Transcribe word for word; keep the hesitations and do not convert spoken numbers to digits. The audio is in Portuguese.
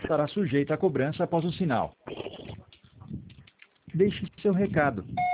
estará sujeita a cobrança após o sinal. Deixe seu recado.